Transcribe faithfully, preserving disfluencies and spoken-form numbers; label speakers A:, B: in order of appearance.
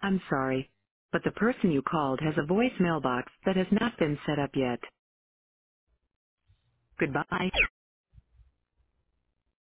A: I'm sorry, but the person you called has a voicemail box that has not been set up yet. Goodbye.